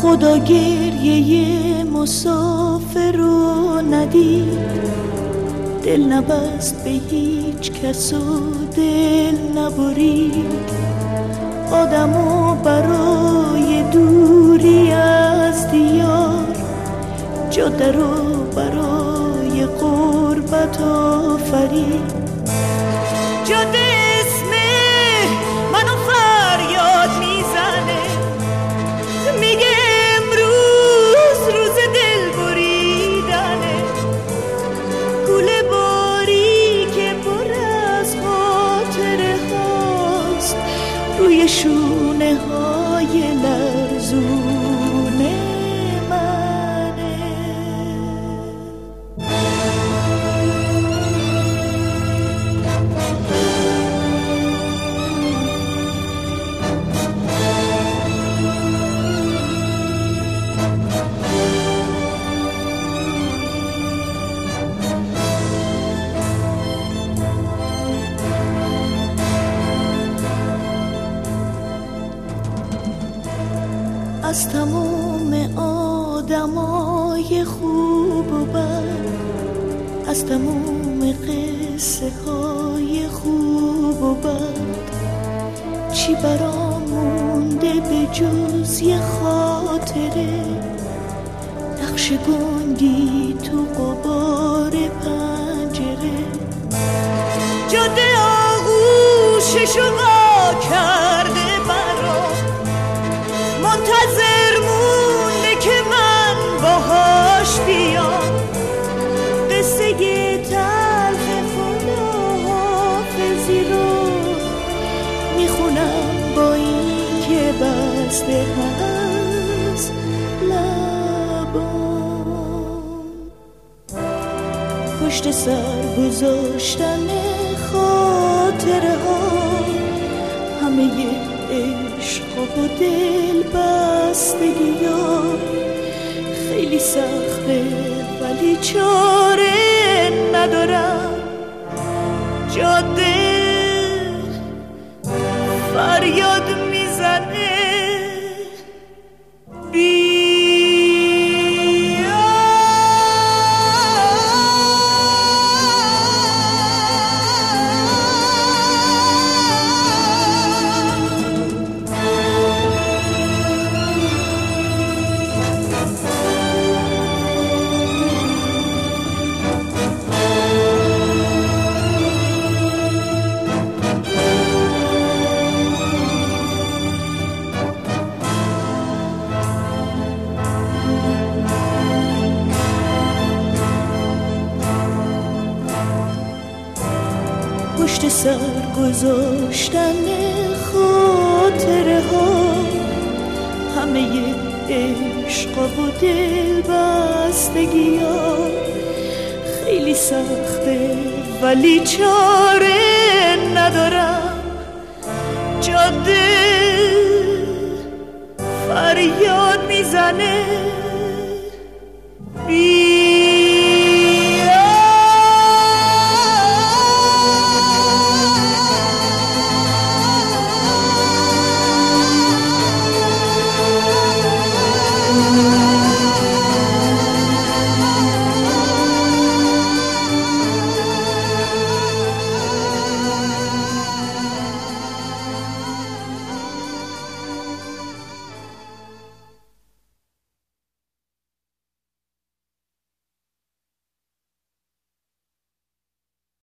خدا گریه مسافر رو ندید، دل نبست به هیچ کس و دل نبرید. آدمو برای دوری از دیار، جاده رو برای غربت آفرید. جاده اسم منو فریاد میزنه، میگه امروز روز دل بریدنه. کوله باری که پر از خاطره هاست، روی شونه های لرزونه منه. از تمام آدمای خوب و بد، از تمام قصه های خوب و بد، چی برام مونده به جز یه خاطره؟ نقش گنگی تو غبار پنجره. جاده آغوششو وا کرده برام، منتظر مونده که من باهاش بیام. قصه تلخ خداحافظی رو میخونم با این که بسته هست لبام. پشت سر گذاشتن خاطره ها، همه عشق و دل بستگی ها خیلی سخته ولی چاره ندارم. جاده فریاد میزنه پشت سر گذاشتن خاطره ها، همه عشق و دل بستگی ها خیلی سخته ولی چاره ندارم. جاده فریاد میزنه